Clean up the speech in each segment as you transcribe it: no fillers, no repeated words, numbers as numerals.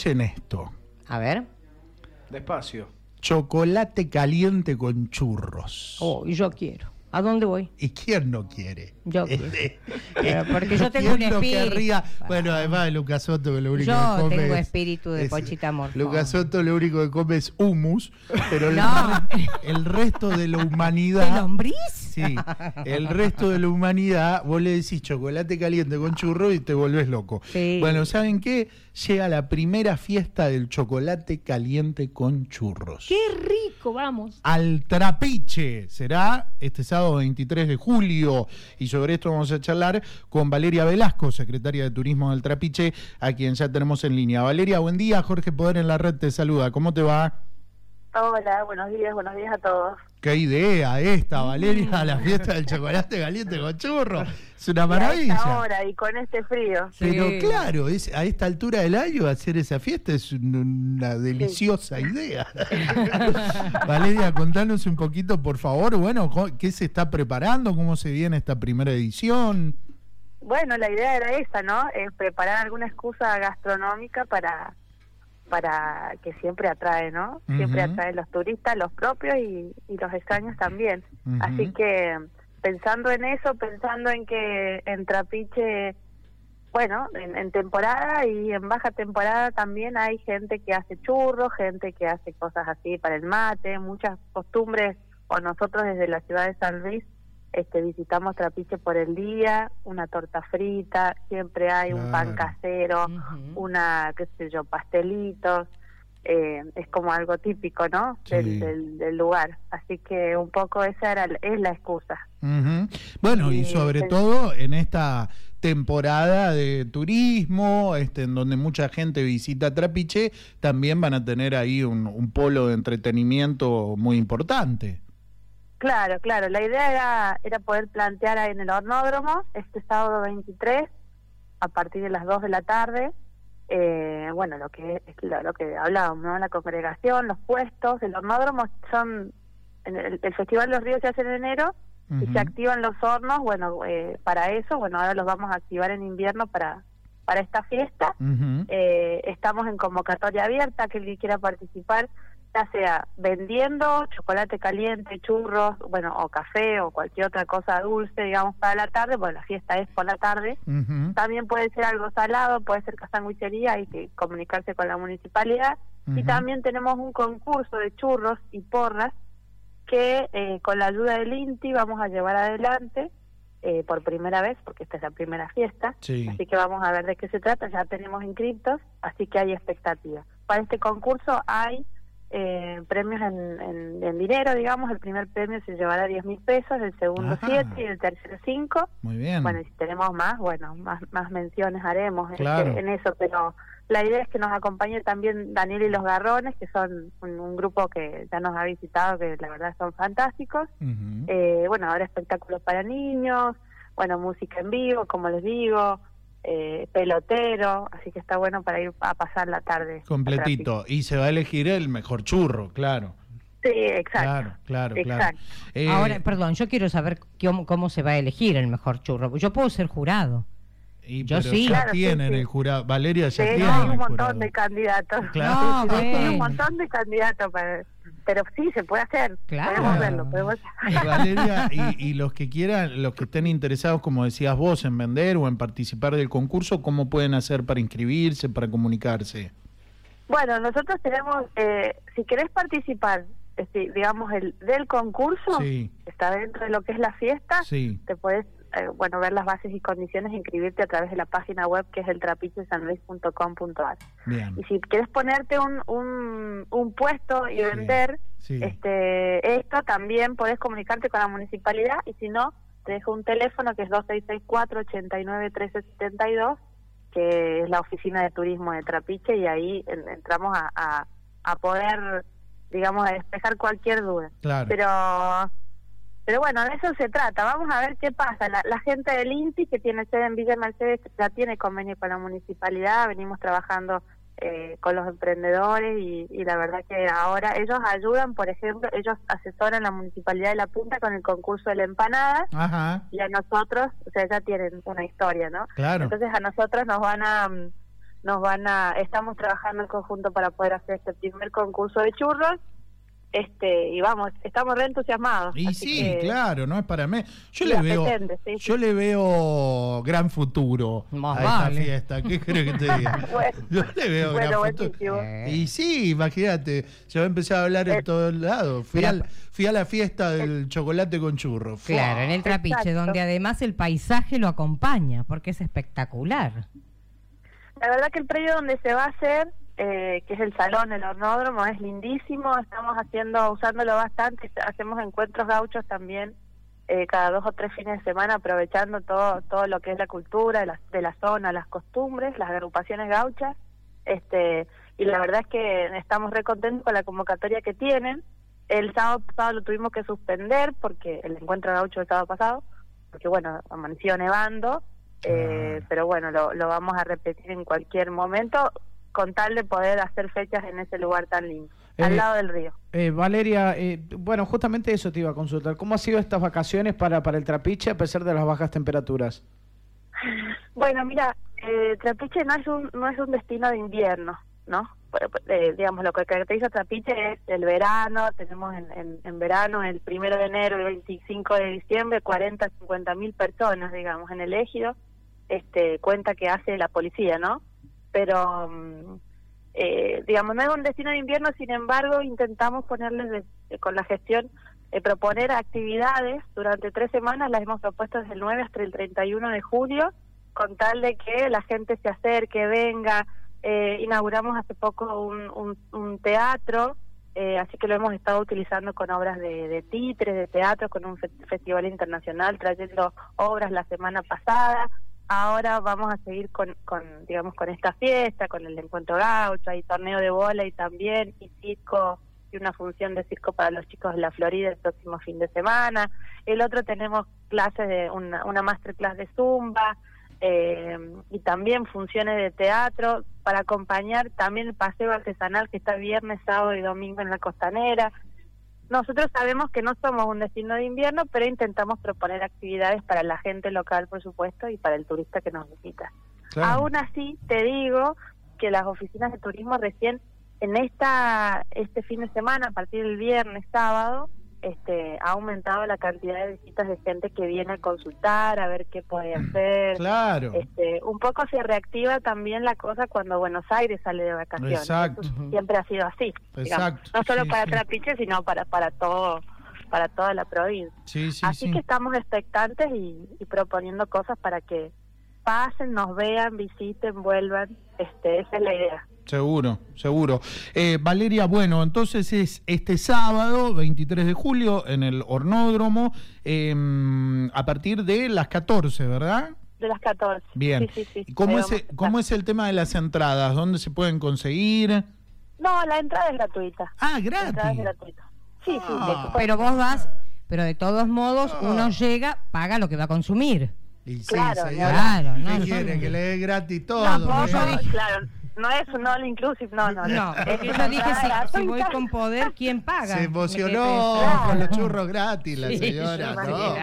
Escuchen esto. A ver. Despacio. Chocolate caliente con churros. Oh, y yo quiero. ¿A dónde voy? ¿Y quién no quiere? Yo quiero. Pero porque yo tengo un ¿Quién no espíritu. querría? Bueno, además de Lucas Soto, que lo único que Yo come tengo es- espíritu de es- Pochita Morfón. Lucas Soto lo único que come es hummus, pero No. el resto de la ¿De humanidad... lombriz? Sí, el resto de la humanidad, vos le decís chocolate caliente con churro y te volvés loco. Sí. Bueno, ¿saben qué? Llega la primera fiesta del chocolate caliente con churros. ¡Qué rico! Vamos. Al Trapiche, será este sábado 23 de julio, y sobre esto vamos a charlar con Valeria Velasco, secretaria de Turismo del Trapiche, a quien ya tenemos en línea. Valeria, buen día. Jorge Poder en la red te saluda. ¿Cómo te va? Hola, buenos días a todos. Qué idea esta, Valeria, la fiesta del chocolate caliente con churro. Es una maravilla. Ahora y con este frío. Pero Sí. claro, a esta altura del año hacer esa fiesta es una deliciosa idea. Valeria, contanos un poquito, por favor, bueno, ¿qué se está preparando? ¿Cómo se viene esta primera edición? Bueno, la idea era esa, ¿no? Preparar alguna excusa gastronómica para que siempre atrae, ¿no? Siempre Ujú. atrae los turistas, los propios y los extraños también. Ujú. Así que pensando en eso, pensando en que en Trapiche, bueno, en temporada y en baja temporada también hay gente que hace churros, gente que hace cosas así para el mate, muchas costumbres, o nosotros desde la ciudad de San Luis visitamos Trapiche por el día, una torta frita, siempre hay un pan Claro. casero, Ujú. una, qué sé yo, pastelitos, es como algo típico, ¿no? Sí. Del lugar. Así que un poco esa es la excusa. Ujú. Bueno, y sobre todo en esta temporada de turismo, en donde mucha gente visita Trapiche, también van a tener ahí un polo de entretenimiento muy importante. Claro, la idea era poder plantear ahí en el Hornódromo este sábado 23 a partir de las 2 de la tarde, bueno, lo que hablábamos, ¿no? La congregación, los puestos, el Hornódromo son, el Festival de los Ríos se hace en enero y Ujú. se activan los hornos, bueno, para eso, bueno, ahora los vamos a activar en invierno para esta fiesta. Ujú. Estamos en convocatoria abierta, que el que quiera participar, ya sea vendiendo chocolate caliente, churros, bueno, o café o cualquier otra cosa dulce, digamos, para la tarde, bueno, la fiesta es por la tarde. Ujú. También puede ser algo salado, puede ser sandwichería, hay que comunicarse con la municipalidad. Y Ujú. también tenemos un concurso de churros y porras que con la ayuda del INTI vamos a llevar adelante por primera vez, porque esta es la primera fiesta. Sí. Así que vamos a ver de qué se trata, ya tenemos inscriptos, así que hay expectativa. Para este concurso hay premios en dinero, digamos. El primer premio se llevará 10.000 pesos, el segundo Ajá. 7 y el tercero 5. Muy bien. Bueno, y si tenemos más, bueno, más menciones haremos Claro. en eso, pero la idea es que nos acompañe también Daniel y los Garrones, que son un grupo que ya nos ha visitado, que la verdad son fantásticos. Ujú. Bueno, ahora espectáculos para niños, bueno, música en vivo, como les digo, pelotero, así que está bueno para ir a pasar la tarde. Completito. Y se va a elegir el mejor churro, claro. Sí, exacto. Claro. Exacto. Ahora, perdón, yo quiero saber cómo se va a elegir el mejor churro. Yo puedo ser jurado. y yo pero sí. ya Claro, tienen sí. el jurado. Valeria ya Sí, tiene hay el un montón jurado. de candidatos. Claro. No, Sí, hay un bueno. montón de candidatos, pero sí, se puede hacer. Claro. Podemos verlo, podemos... Valeria, y los que quieran, los que estén interesados, como decías vos, en vender o en participar del concurso, ¿cómo pueden hacer para inscribirse, para comunicarse? Bueno, nosotros tenemos, si querés participar, digamos, del concurso, Sí. está dentro de lo que es la fiesta, Sí. te puedes, ver las bases y condiciones, inscribirte a través de la página web que es el trapichesanluis.com.ar. Bien. Y si quieres ponerte un puesto y vender Sí. esto, también podés comunicarte con la municipalidad, y si no, te dejo un teléfono que es 2664-89-1372, que es la oficina de turismo de Trapiche, y ahí entramos a poder, digamos, a despejar cualquier duda. Claro. Pero bueno, de eso se trata. Vamos a ver qué pasa. La gente del INTI, que tiene sede en Villa Mercedes, ya tiene convenio con la municipalidad. Venimos trabajando con los emprendedores y la verdad que ahora ellos ayudan, por ejemplo, ellos asesoran la Municipalidad de La Punta con el concurso de la empanada, y a nosotros, o sea, ya tienen una historia, ¿no? Claro. Entonces a nosotros nos van a estamos trabajando en conjunto para poder hacer este primer concurso de churros. Y vamos, estamos re entusiasmados. Y sí, que, claro, no es para mí. Yo sí. le veo gran futuro Más a esta vale. fiesta. ¿Qué crees que te diga? Bueno, Yo le veo gran futuro. buenísimo. Y sí, imagínate, se va a empezar a hablar en todos lados. Fui a la fiesta del chocolate con churros. Claro, en el Trapiche, Exacto. donde además el paisaje lo acompaña, porque es espectacular. La verdad que el predio donde se va a hacer, que es el salón, el hornódromo, es lindísimo. Estamos usándolo bastante. Hacemos encuentros gauchos también cada 2 o 3 fines de semana, aprovechando todo lo que es la cultura de la zona, las costumbres, las agrupaciones gauchas. Y la verdad es que estamos re contentos con la convocatoria que tienen. El sábado pasado lo tuvimos que suspender porque el encuentro gaucho del sábado pasado, porque bueno, amaneció nevando, pero bueno, lo vamos a repetir en cualquier momento, con tal de poder hacer fechas en ese lugar tan lindo, al lado del río. Valeria, bueno, justamente eso te iba a consultar. ¿Cómo han sido estas vacaciones para el Trapiche a pesar de las bajas temperaturas? Bueno, mira, Trapiche no es un destino de invierno, ¿no? Digamos, lo que caracteriza a Trapiche es el verano. Tenemos en verano, el 1 de enero, el 25 de diciembre, 40, 50 mil personas, digamos, en el ejido. Cuenta que hace la policía, ¿no? Pero, digamos, no es un destino de invierno. Sin embargo, intentamos ponerles con la gestión, proponer actividades durante 3 semanas. Las hemos propuesto desde el 9 hasta el 31 de julio, con tal de que la gente se acerque, venga. Inauguramos hace poco un teatro, así que lo hemos estado utilizando con obras de títeres, de teatro, con un festival internacional, trayendo obras la semana pasada. Ahora vamos a seguir con esta fiesta, con el encuentro gaucho. Hay torneo de vóley también, y circo, y una función de circo para los chicos de la Florida el próximo fin de semana. El otro tenemos clases de una masterclass de zumba, y también funciones de teatro para acompañar también el paseo artesanal que está viernes, sábado y domingo en la Costanera. Nosotros sabemos que no somos un destino de invierno, pero intentamos proponer actividades para la gente local, por supuesto, y para el turista que nos visita. Claro. Aún así, te digo que las oficinas de turismo recién en este fin de semana, a partir del viernes, sábado, ha aumentado la cantidad de visitas de gente que viene a consultar, a ver qué puede hacer. Claro. Un poco se reactiva también la cosa cuando Buenos Aires sale de vacaciones. Exacto. Eso siempre ha sido así. Exacto. Digamos. No solo para Trapiche, sino para toda la provincia. Así que estamos expectantes y proponiendo cosas para que pasen, nos vean, visiten, vuelvan. Esa es la idea. Seguro. Valeria, bueno, entonces es este sábado, 23 de julio, en el Hornódromo, a partir de las 14, ¿verdad? De las 14. Bien. Sí. ¿Cómo es el tema de las entradas? ¿Dónde se pueden conseguir? No, la entrada es gratuita. Ah, gratis. La entrada es gratuita. Sí. Pero vos vas, pero de todos modos uno llega, paga lo que va a consumir. Y sí, claro, claro. ¿Qué quiere? Que le dé gratis todo. Claro. No es un all inclusive, no. Porque yo dije, si voy con poder, ¿quién paga? Se emocionó con los churros gratis la señora.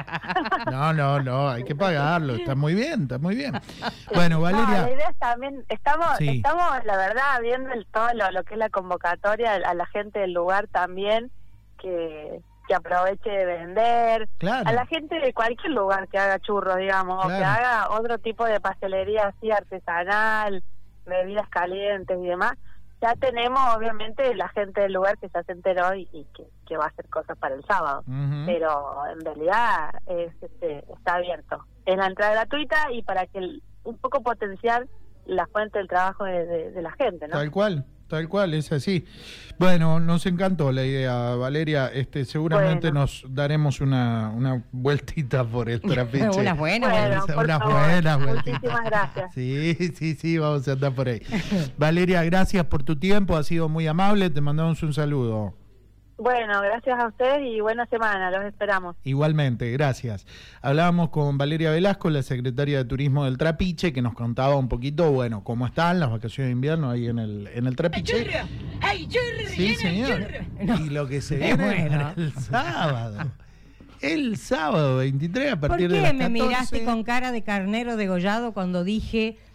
No, hay que pagarlo. Está muy bien. Bueno, Valeria. La idea es también, estamos la verdad, viendo todo lo que es la convocatoria a la gente del lugar también, que aproveche de vender. Claro. A la gente de cualquier lugar que haga churros, digamos, o que haga otro tipo de pastelería así artesanal, bebidas calientes y demás. Ya tenemos obviamente la gente del lugar que ya se enteró y que va a hacer cosas para el sábado. Pero en realidad está abierto. Es la entrada gratuita y para que un poco potenciar la fuente del trabajo de la gente, ¿no? Tal cual, es así. Bueno, nos encantó la idea, Valeria. Seguramente nos daremos una vueltita por el Trapiche. Unas buenas vueltitas. Muchísimas gracias. Sí, vamos a andar por ahí. Valeria, gracias por tu tiempo, ha sido muy amable, te mandamos un saludo. Bueno, gracias a ustedes y buena semana, los esperamos. Igualmente, gracias. Hablábamos con Valeria Velasco, la secretaria de Turismo del Trapiche, que nos contaba un poquito, bueno, cómo están las vacaciones de invierno ahí en el Trapiche. ¡Ay, churro! Sí, señor. Y lo que se viene el sábado. El sábado 23 a partir de las 14. ¿Por qué me miraste con cara de carnero degollado cuando dije